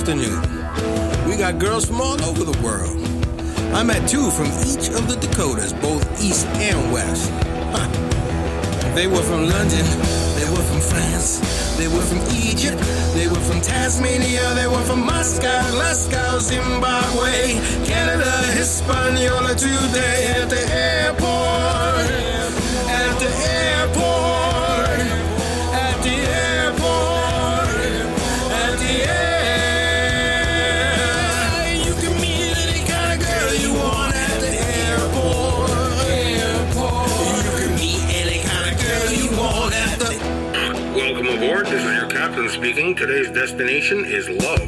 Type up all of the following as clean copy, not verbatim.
afternoon. We got girls from all over the world. I met two from each of the Dakotas, both east and west. They were from London, they were from France, they were from Egypt, they were from Tasmania, they were from Moscow, Zimbabwe, Canada, Hispaniola. Today at the airport, at the airport, at the airport, at the airport. You can meet any kind of girl you want at the airport. You can meet any kind of girl you want at the... Welcome aboard. This is your captain speaking. Today's destination is love.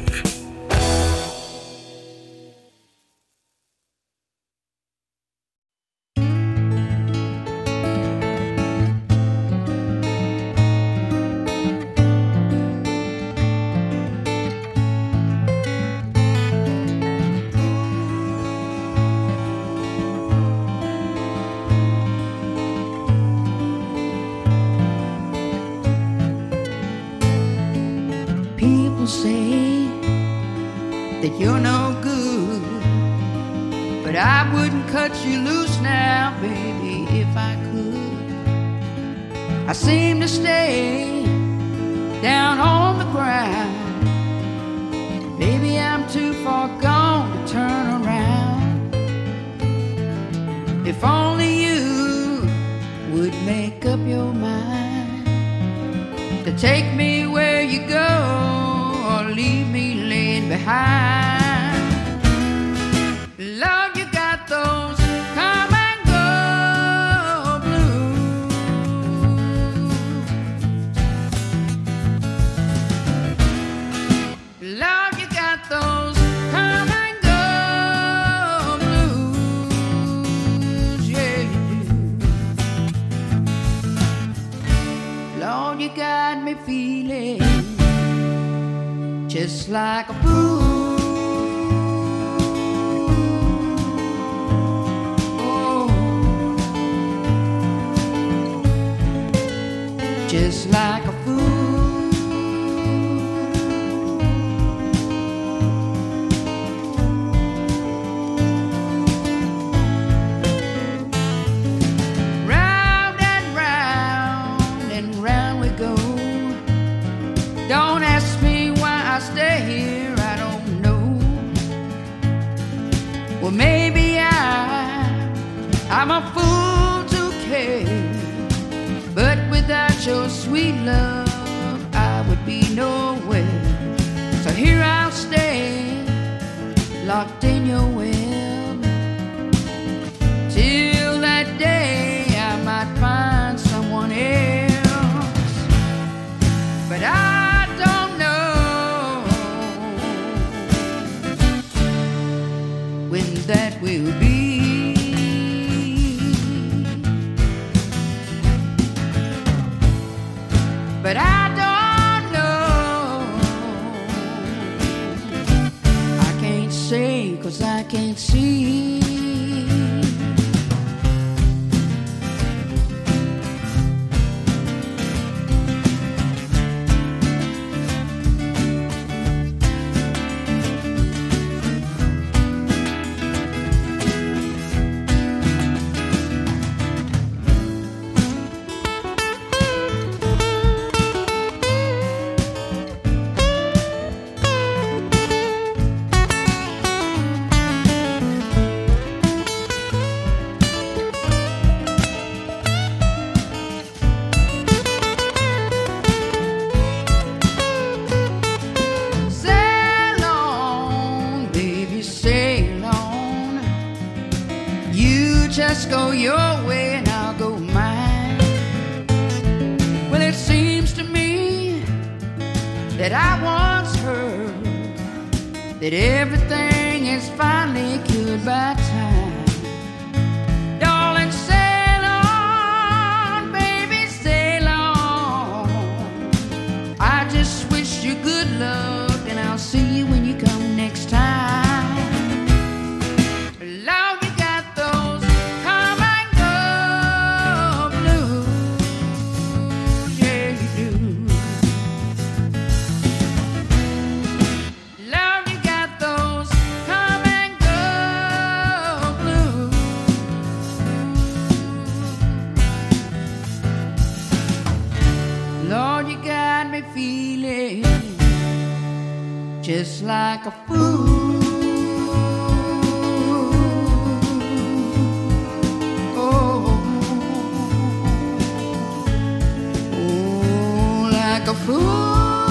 People say that you're no good, but I wouldn't cut you loose now, baby, if I could. I seem to stay down on the ground. Baby, I'm too far gone to turn around. If only you would make up your mind to take me where you go, or leave me laying behind. Lord, you got those come and go blues. Lord, you got those come and go blues. Yeah, you do. Lord, you got me feeling just like a fool. Oh, just like a fool. Round and round we go. Don't ask me why I stay here, I don't know. Well, maybe I'm a fool to care, but without your sweet love, I would be nowhere. So here I'll stay, locked in your web, till that day I might find someone else. But I don't know when that will be. But I don't know. I can't say 'cause I can't see. Sail on, baby, sail on. You just go your way and I'll go mine. Well, it seems to me that I once heard that everything is finally cured by time. Darling, sail on, baby, sail on. I just wish you good luck, and I'll see you when you come next time. Lord, you got those come and go blues. Yeah, you do. Lord, like a fool. Oh, like a fool.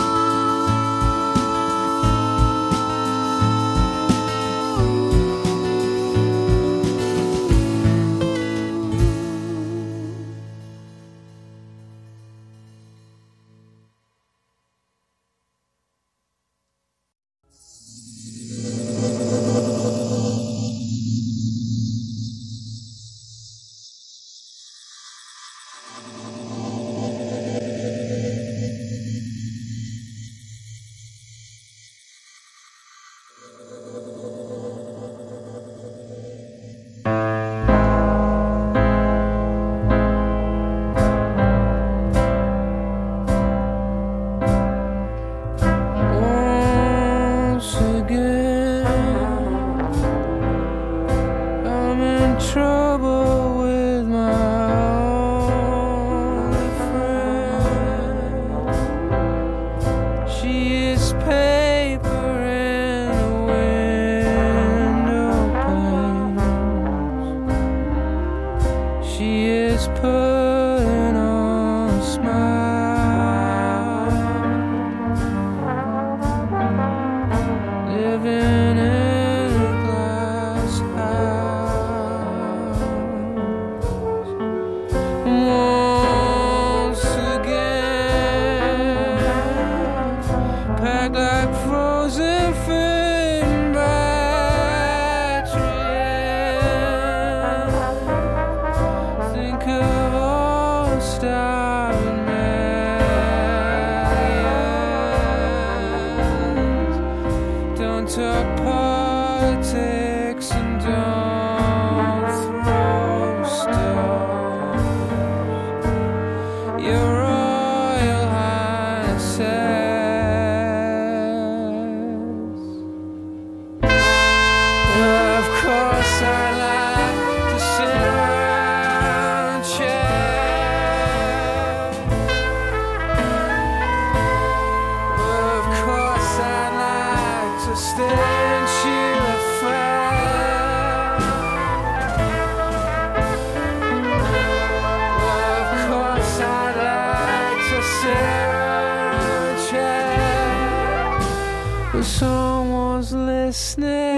Someone's listening.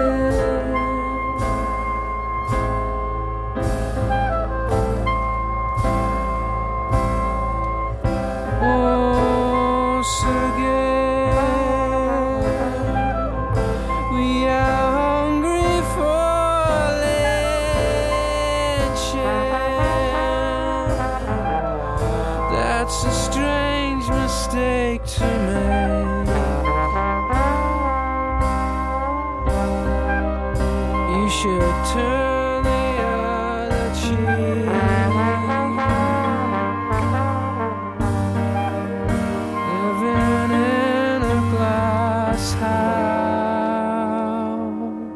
Once again, we are hungry for lynching. That's a strange mistake to make. You should turn the other cheek. Living in a glass house.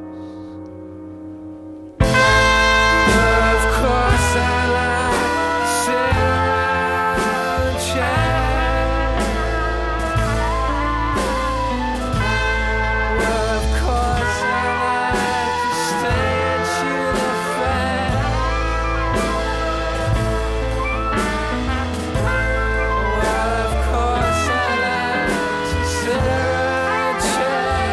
Of course I like to sit around and chat. Of course I like to stand to the fact. Well, of course I like to sit around and chat.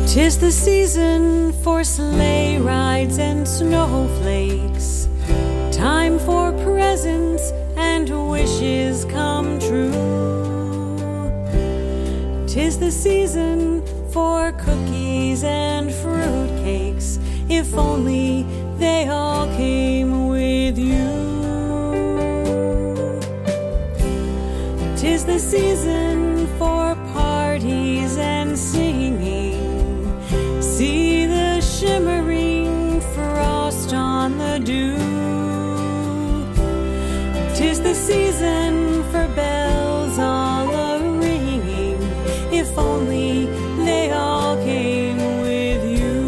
'Tis the season for sleigh rides and snowflakes, time for presents and wishes come true. 'Tis the season for cookies and fruitcakes, if only they all came with you. 'Tis the season for parties and singing, see the shimmering frost on the dew. 'Tis the season for bells all a-ringing, if only they all came with you.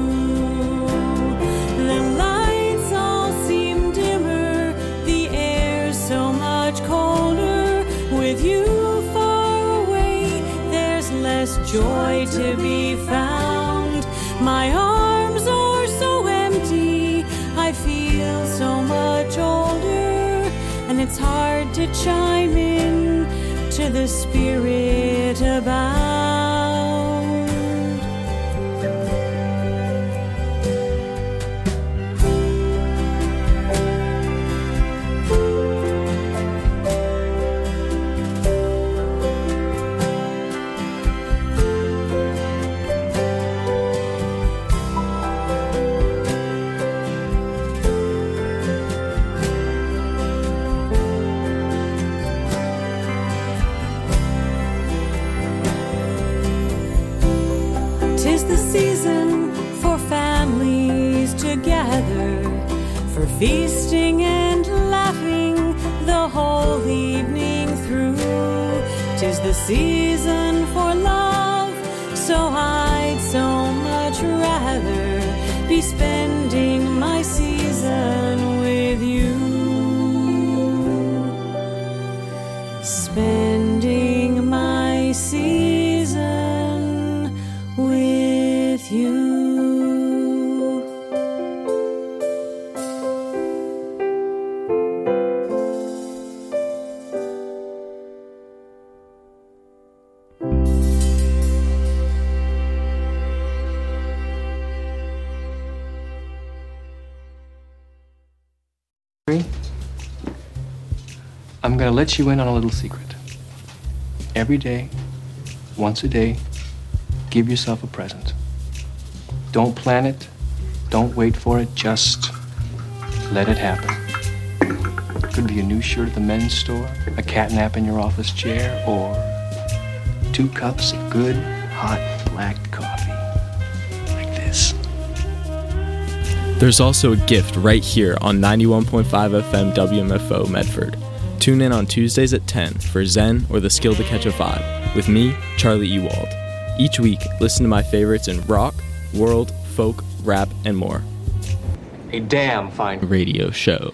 The lights all seem dimmer, the air's so much colder. With you far away, there's less joy to be found. My arms are so empty, I feel so much older, and it's hard to chime in to the spirit abound. Season for families to gather, for feasting and laughing the whole evening through. 'Tis the season for love, so I'd so much rather be spending my season with you. Spending my season with you. I'm gonna let you in on a little secret. Every day, once a day, give yourself a present. Don't plan it. Don't wait for it. Just let it happen. Could be a new shirt at the men's store, a cat nap in your office chair, or 2 cups of good, hot, black coffee. Like this. There's also a gift right here on 91.5 FM WMFO Medford. Tune in on Tuesdays at 10 for Zen or the Skill to Catch a Vibe with me, Charlie Ewald. Each week, listen to my favorites in rock, world, folk, rap, and more. A damn fine radio show.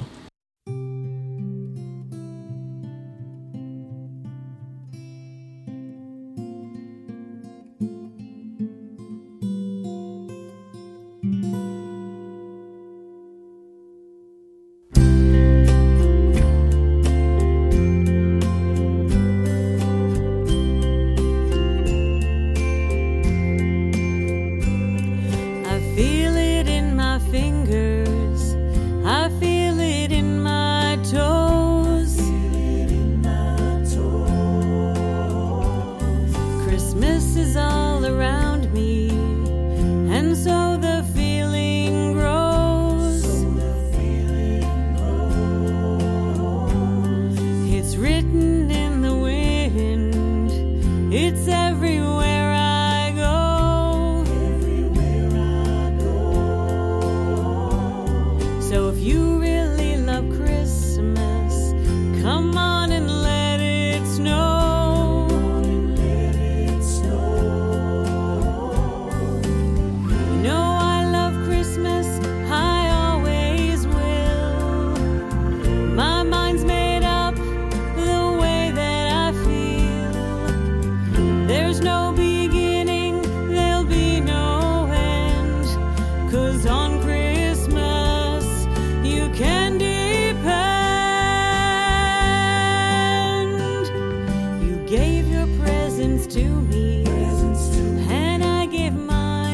Gave your presents to me, and I gave mine.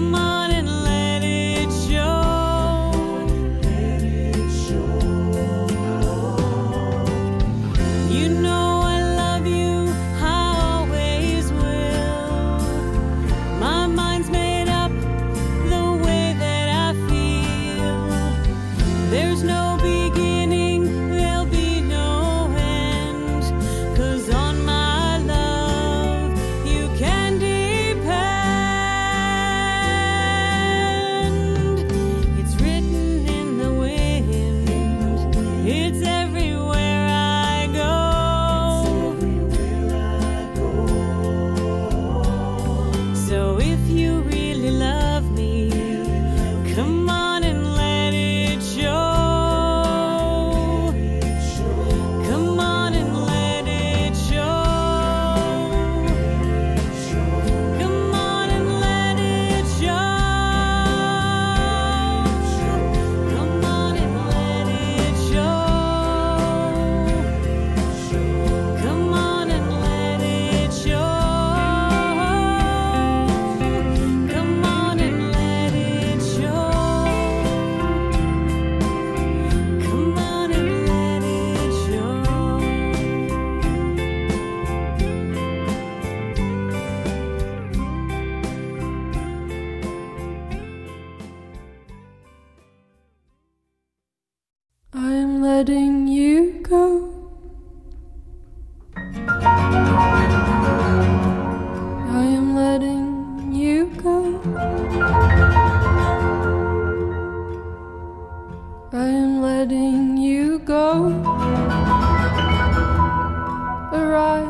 Come on and let it show. You know I love you, I always will. My mind's made up the way that I feel. There's no beginning, there'll be no end. 'Cause on my love you can depend. It's written in the wind, it's everywhere I go. So if you really love me, come on and let it show. Come on and let it show. Come on and let it show. Come on and let it show. Come on and let it show. Come on and let it show. Come on and let it show. I'm letting you go. I am letting you go. I am letting you go. Arrive.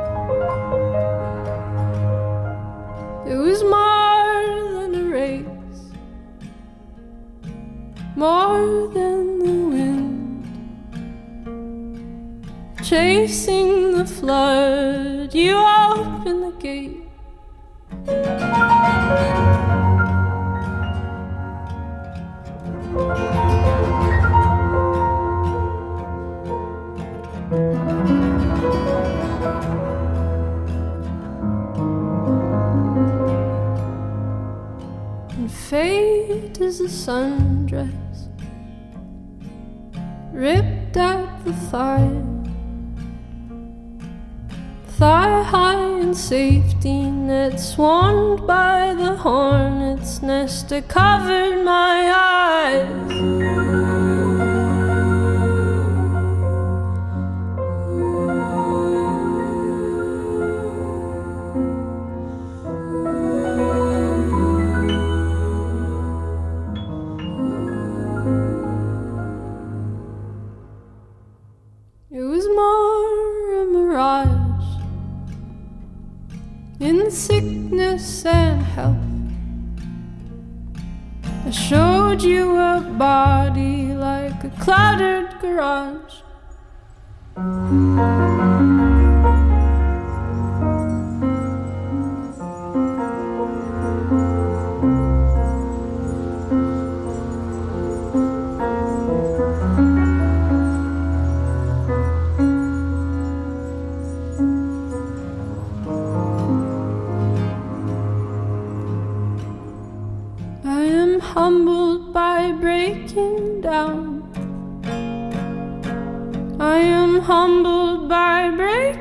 It was more than a race, more than the wind, chasing the flood. You open the gate. And fate is a sundress ripped at the thigh, thigh high in safety net, swarmed by the hornet's nest that covered my eyes. It was more a mirage in sickness and health. I showed you a body like a cluttered garage. I am humbled by breaking down. I am humbled by breaking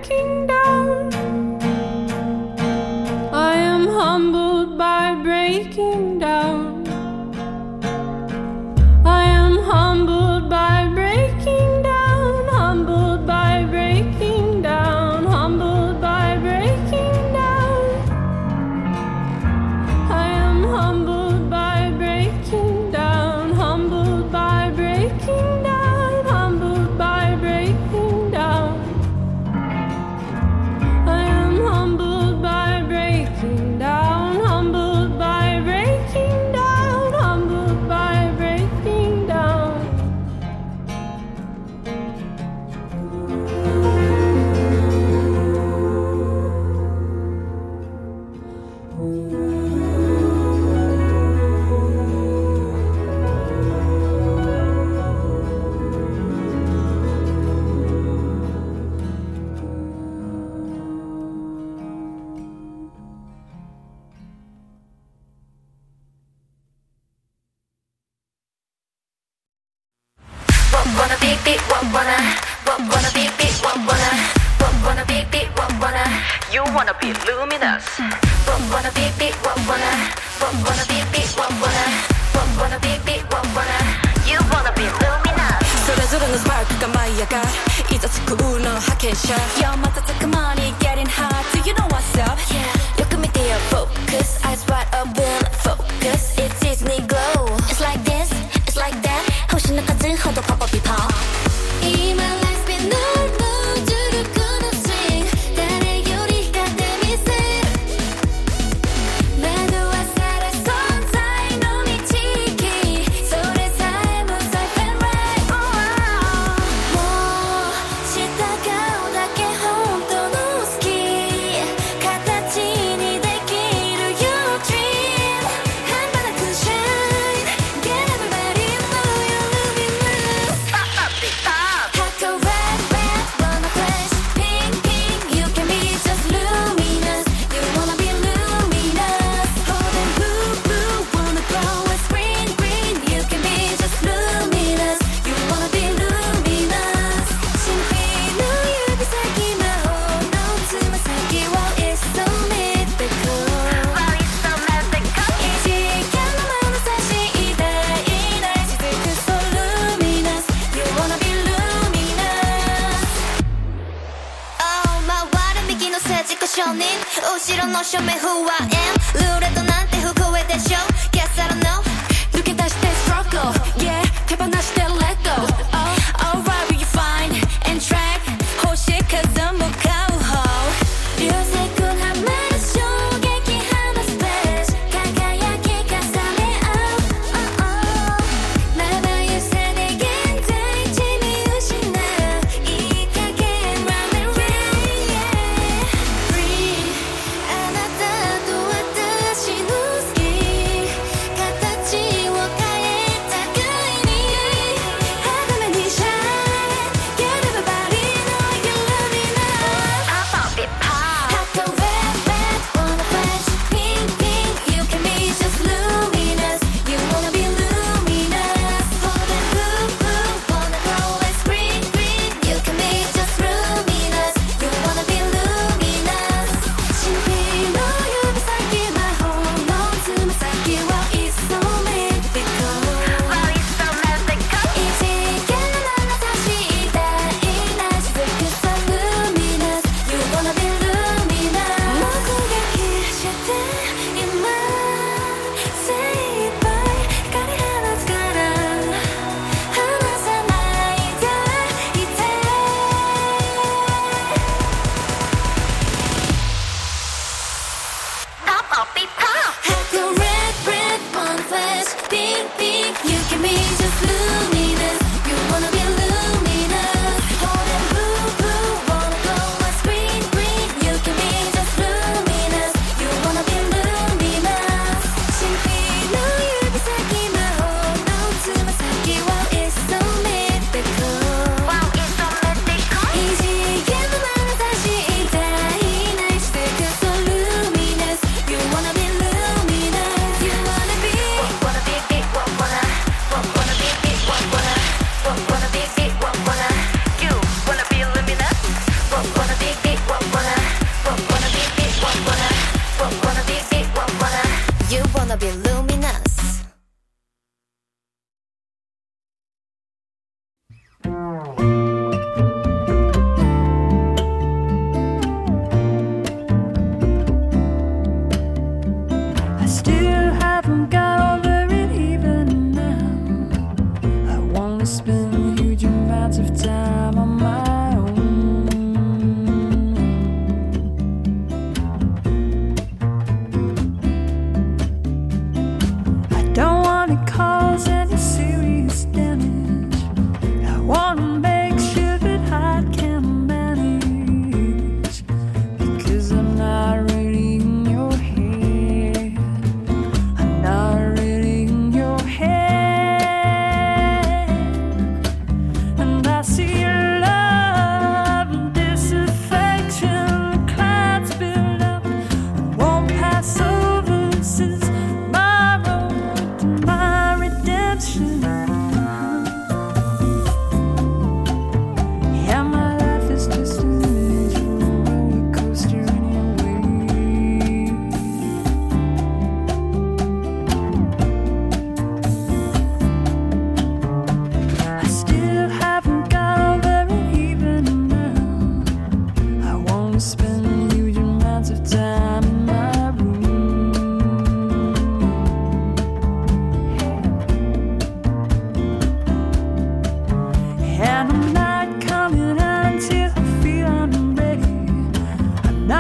wanna be luminous. Wanna be wanna be you wanna be luminous. それぞれのスパークが舞い上がるいざつくの派遣者 Yo 瞬く間に getting hot Do you know what's up? Yeah. よく見てよ focus Eyes wide open focus It's Disney glow It's like this, it's like that 星の数ほどパパピパ今 let's be no no 重力のスイング誰より光ってみせる惑わされ存在の導きそれさえもサイフェンライトもうした顔だけ本当の好き形にできる Your dream 半端なく shine Get everybody know you're luminous Pop up the top Hardcore red red wanna flash Pink pink you can be just luminous You wanna be luminous Holding blue blue wanna glow It's green green you can be just luminous You wanna be luminous 神秘の指先魔法のつま先 Wow it's so mythical Wow it's so mythical 異次元の眼差し痛いない雫 So luminous You wanna be luminous Oh 回る右の政治家承認後ろの正面不安ルーレットなんて不公平でしょ Guess I don't know 抜け出して struggle Yeah 手放して let go Oh alright will you find and track 星数も買う方流星群はまる衝撃派のスペース輝き重ね合うまばゆさで現在地見失ういい加減 Run and rain yeah Free あなたと私の好き形を変えたがいに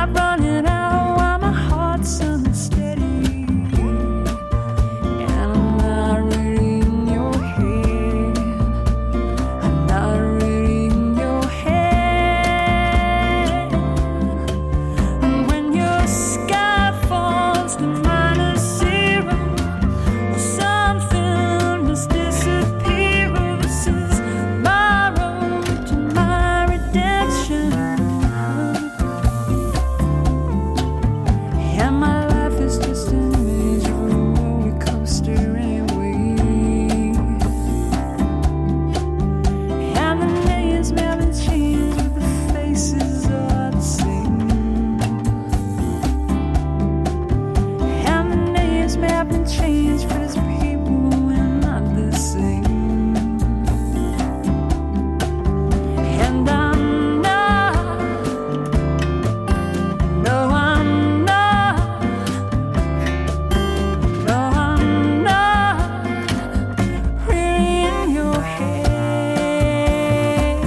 not running out while my heart's unsteady. And I'm not really in your head. I'm not really in your head. And when your sky falls to -0, or something must disappear, this is my road to my redemption. And my life is just an image of a roller coaster anyway. And the names never change, but the faces are the same. And the names haven't changed, but as people we're not the same. And I'm not, no I'm not, no I'm not really in your head.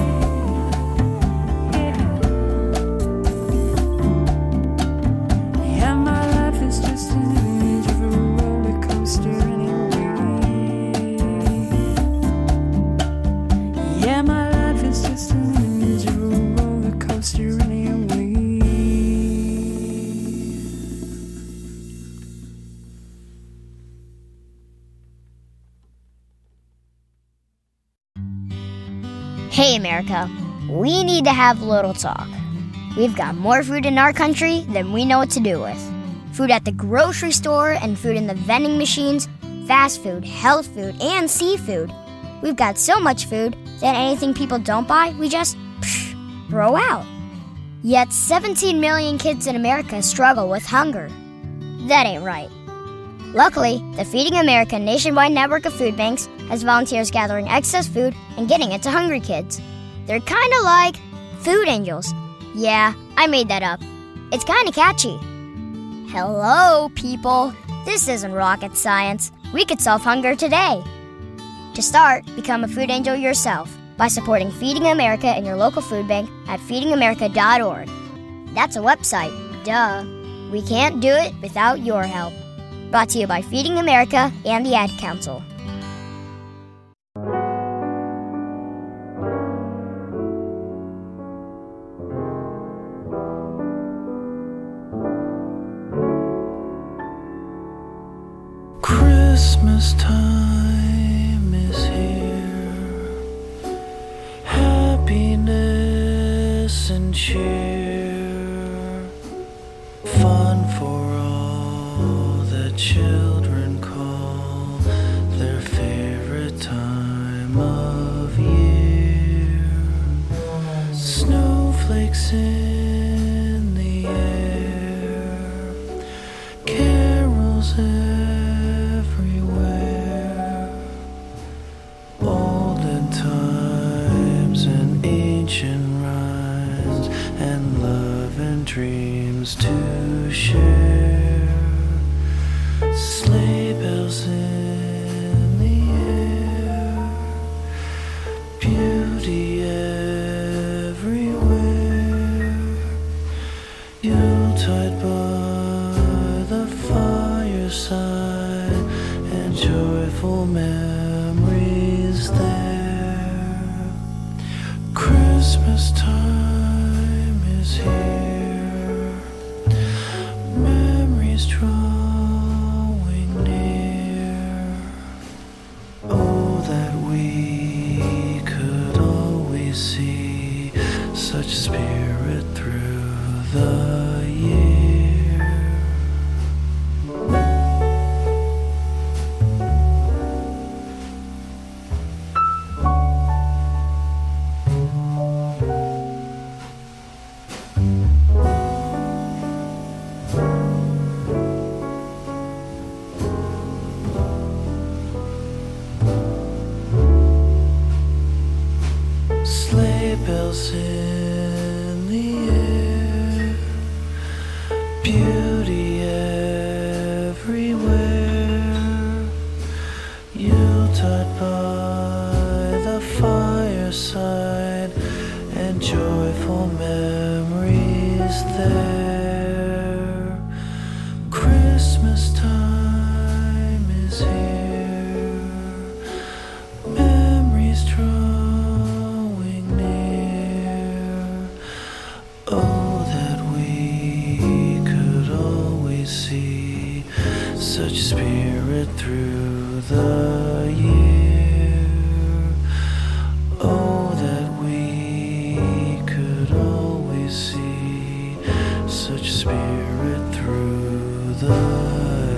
And my life is just an image of a roller coaster anyway. Yeah, my life is just an image of a roller coaster anyway. Hey, America, we need to have a little talk. We've got more food in our country than we know what to do with. Food at the grocery store and food in the vending machines, fast food, health food, and seafood. We've got so much food that anything people don't buy, we just throw out. Yet 17 million kids in America struggle with hunger. That ain't right. Luckily, the Feeding America nationwide network of food banks has volunteers gathering excess food and getting it to hungry kids. They're kind of like food angels. Yeah, I made that up. It's kind of catchy. Hello, people. This isn't rocket science. We could solve hunger today. To start, become a food angel yourself by supporting Feeding America in your local food bank at feedingamerica.org. That's a website, duh. We can't do it without your help. Brought to you by Feeding America and the Ad Council. Christmas time is here. Happiness and cheer. Fun for all the children call their favorite time of year. Snowflakes in the air. Carols everywhere. Olden times and ancient rhymes and love and dreams to share. Sleigh bells in the air. Beauty everywhere. Yuletide by the fireside and joyful memories there. Christmas time is here. Memories drawing near. Oh, that we could always see such spirit through the year. Sleigh bells in the air. Beauty everywhere. Yuletide by the fireside and joyful memories there. such spirit through the year. Oh, that we could always see such spirit through the year.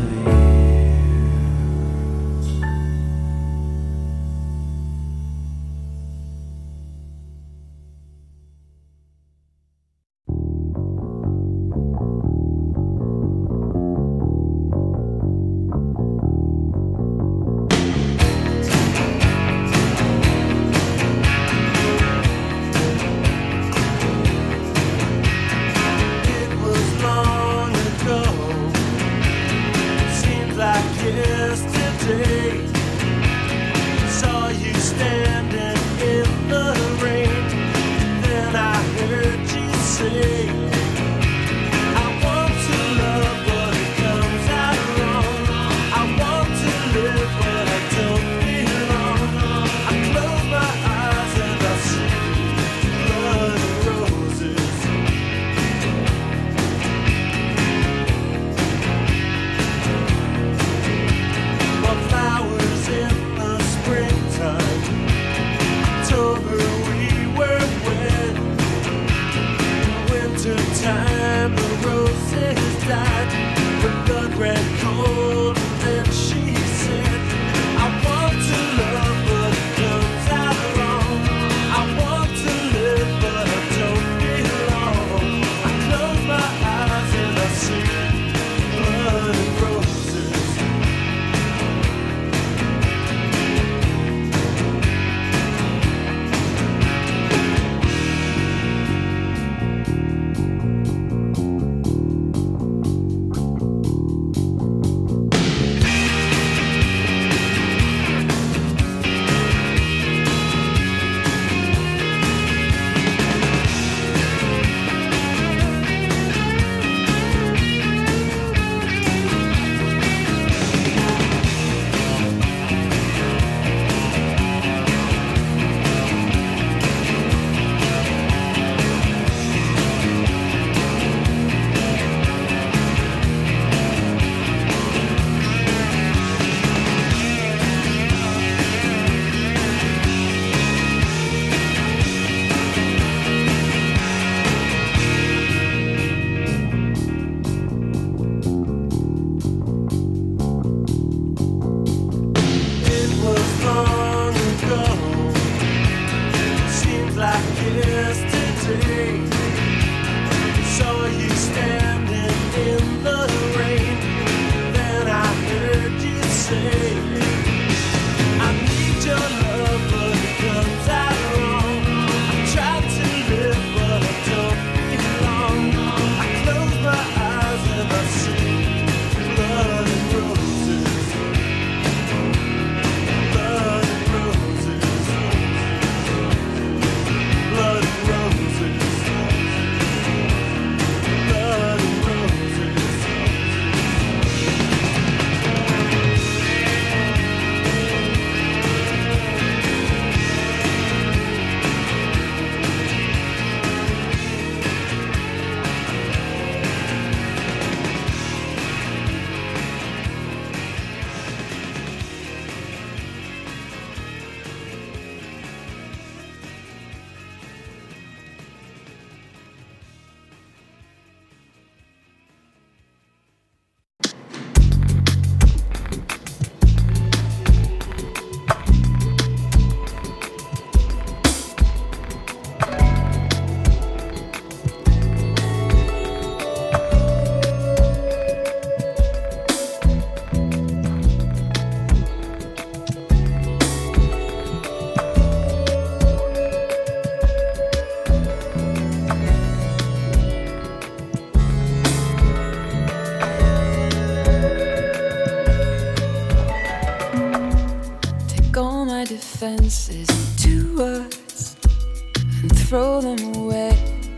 Defenses into words and throw them away.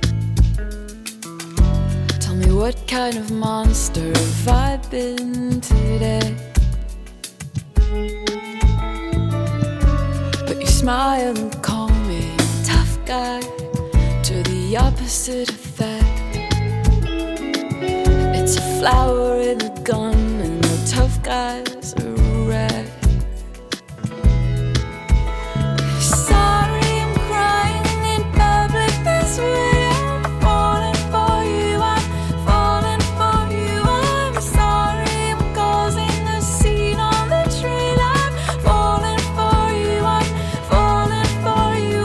Tell me, what kind of monster have I been today? But you smile and call me tough guy, to the opposite effect. It's a flower in a gun and they'll tough guy's a wreck. Sorry, I'm crying in public this way. I'm falling for you, I'm falling for you. I'm sorry, I'm causing a scene on the train. I'm falling for you, I'm falling for you.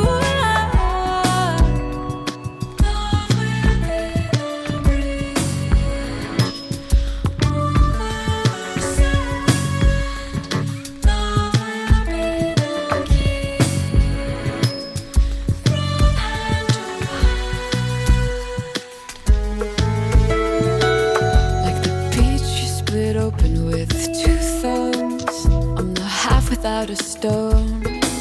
Love will be the breeze over the sand. Love will be the key from hand to hand. Like the peach you split open with two thumbs. I'm the half without a stone.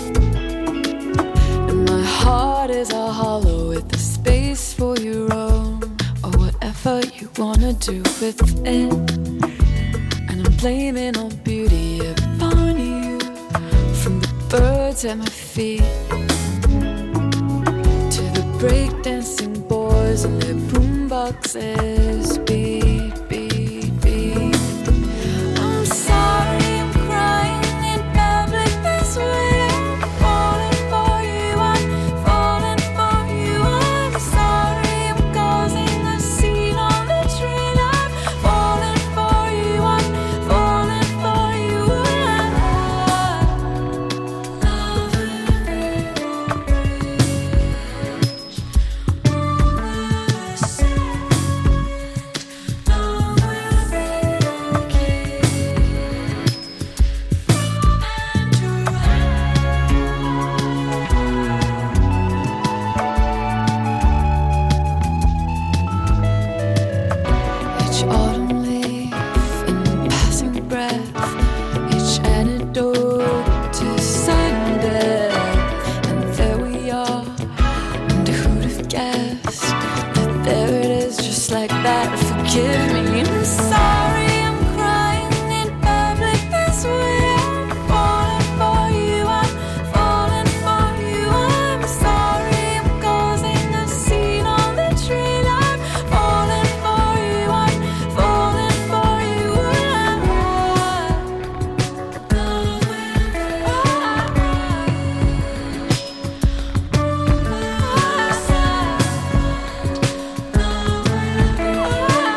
And my heart is all hollow with the space for your own. Or whatever you wanna do with it. And I'm blaming all beauty upon you. From the birds at my feet to the breakdancing boys and their boomboxes. Beat, beat, beat. I'm sorry, I'm crying in public this way. I'm falling for you, I'm falling for you. I'm sorry, I'm causing a scene on the train. I'm falling for you, I'm falling for you. Love will be the bridge over the sand. Love will be the key from hand to hand. Each autumn leaf in passing breath, each antidote to sudden death. And there we are, and who'd have guessed that there it is, just like that. Forgive me, I'm sorry, I'm crying in public this way. I'm falling for you, I'm falling for you. I'm sorry, I'm causing a scene on the train. I'm falling for you, I'm falling for you. Love will be the bridge over the sand. Love will be the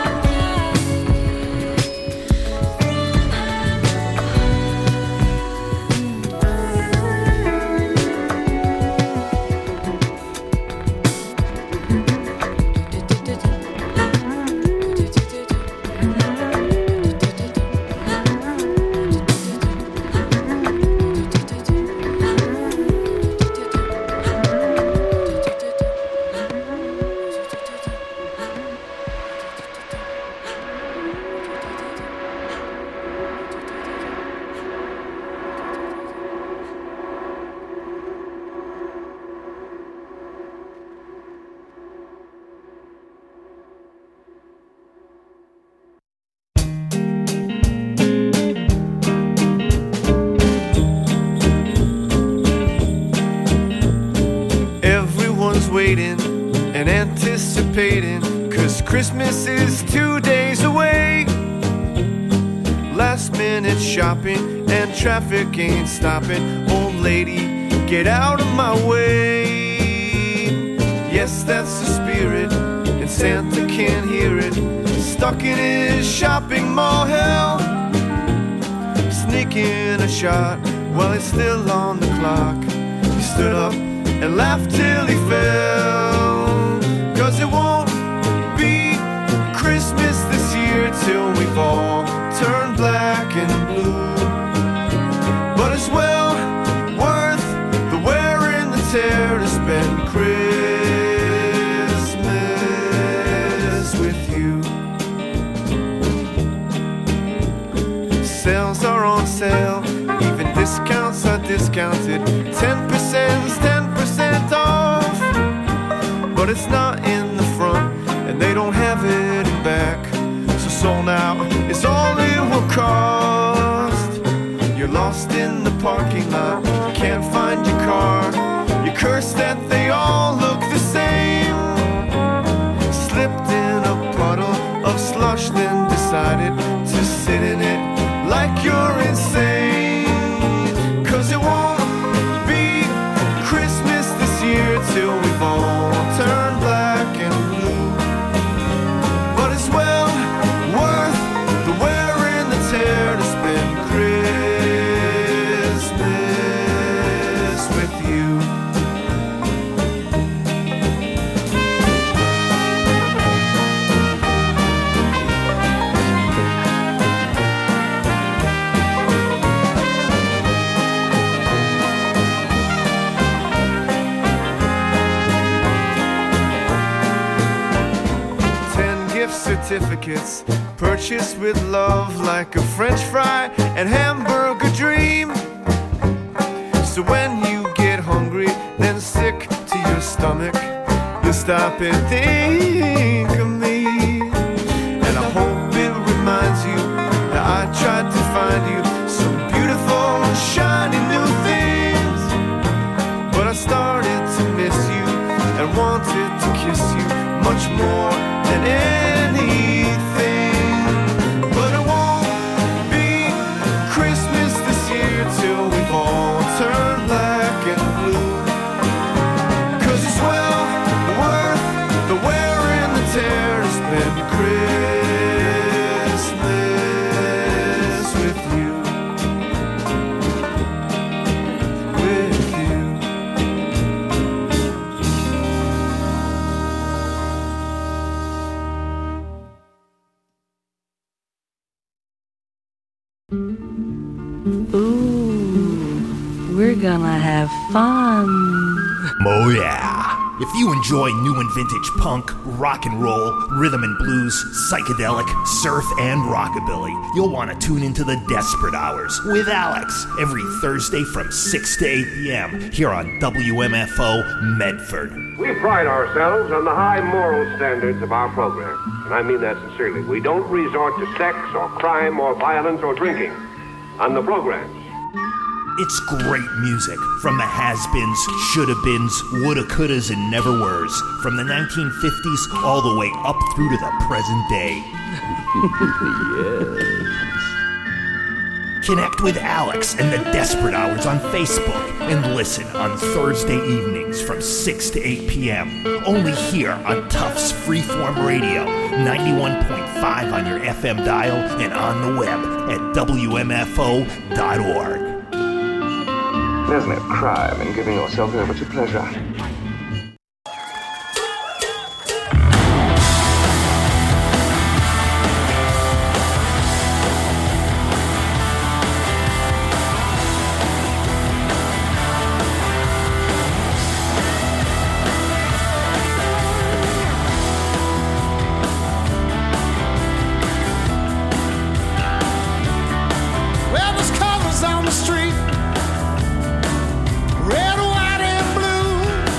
Everyone's waiting and anticipating, 'cause Christmas is 2 days away. Last minute shopping and traffic ain't stopping. Old lady, get out of my way. Yes, that's the spirit, and Santa can't hear it. Stuck in his shopping mall hell, sneaking a shot while it's still on the clock. He stood up and laughed till he fell, 'cause it won't be Christmas this year till we've all turned black and blue. But it's well worth the wear and the tear to spend Christmas with you. Sales are on sale, even discounts are discounted. 10%'s 10% off, but it's not in the front, and they don't have it in back. So sold out is all it will cost. You're lost in the parking lot, can't find your car. You curse that they all look the same. Slipped in a puddle of slush, then decided to sit in it like you're insane. 'Cause it won't be Christmas this year till we've all turned black and blue. But it's well worth the wear and the tear to spend Christmas with you. Certificates purchased with love, like a French fry and hamburger dream. So when you get hungry, then sick to your stomach, you stop and think of me. And I hope it reminds you that I tried to find you some beautiful, shiny new things. But I started to miss you and wanted to kiss you much more than anything. But it won't be Christmas this year till we've all turned black and blue. 'Cause it's well worth the wear and the tear to spend Christmas with you. With you. Ooh, we're gonna have fun. Oh yeah. If you enjoy new and vintage punk, rock and roll, rhythm and blues, psychedelic, surf, and rockabilly, you'll want to tune into the Desperate Hours with Alex every Thursday from 6 to 8 p.m. here on WMFO Medford. We pride ourselves on the high moral standards of our program, and I mean that sincerely. We don't resort to sex or crime or violence or drinking on the programs. It's great music from the has-beens, shoulda-beens, woulda-couldas, and never-weres, from the 1950s all the way up through to the present day. Yes. Connect with Alex and the Desperate Hours on Facebook and listen on Thursday evenings from 6 to 8 p.m. only here on Tufts Freeform Radio, 91.5 on your FM dial and on the web at WMFO.org. There's no crime in giving yourself over to pleasure. Well, there's colors on the street, red, white, and blue.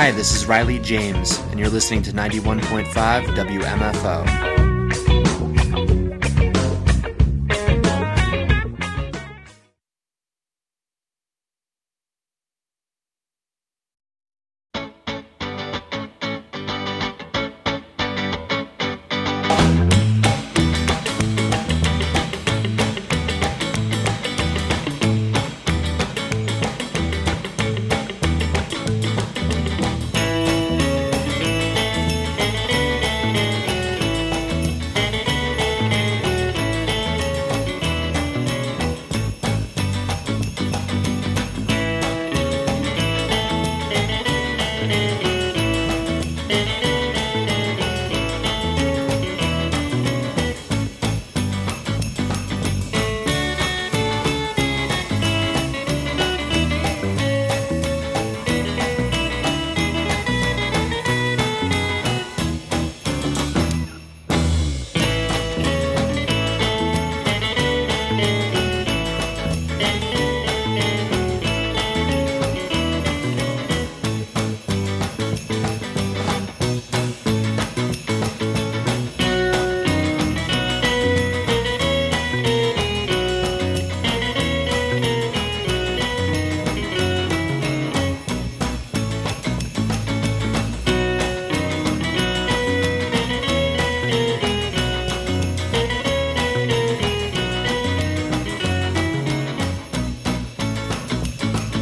Hi, this is Riley James, and you're listening to 91.5 WMFO.